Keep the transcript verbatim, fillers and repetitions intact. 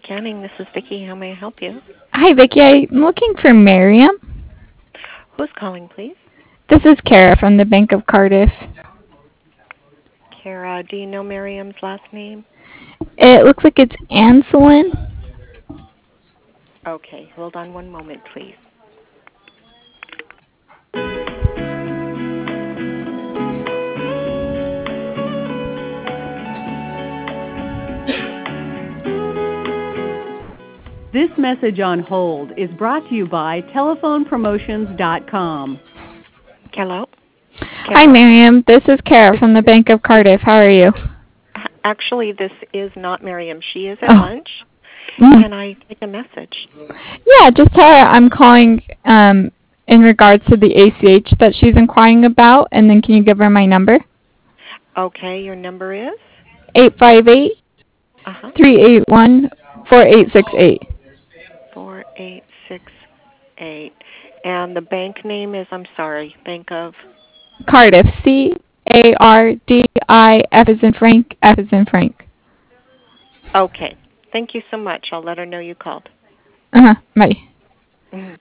Canning. This is Vicki. How may I help you? Hi, Vicki. I'm looking for Miriam. Who's calling, please? This is Kara from the Bank of Cardiff. Kara, do you know Miriam's last name? It looks like it's Anselin. Okay, hold on one moment, please. This message on hold is brought to you by telephone promotions dot com. Hello? Hi, Kara? Miriam. This is Kara from the Bank of Cardiff. How are you? Actually, this is not Miriam. She is at Oh. lunch. Mm. Can I take a message? Yeah, just tell her I'm calling um, in regards to the A C H that she's inquiring about, and then can you give her my number? Okay, your number is? eight five eight, Uh-huh. three eight one, four eight six eight. four eight six eight. And the bank name is, I'm sorry, Bank of? Cardiff. C A R D I F as in Frank, F as in Frank. Okay. Thank you so much. I'll let her know you called. Uh-huh. Bye. Mhm.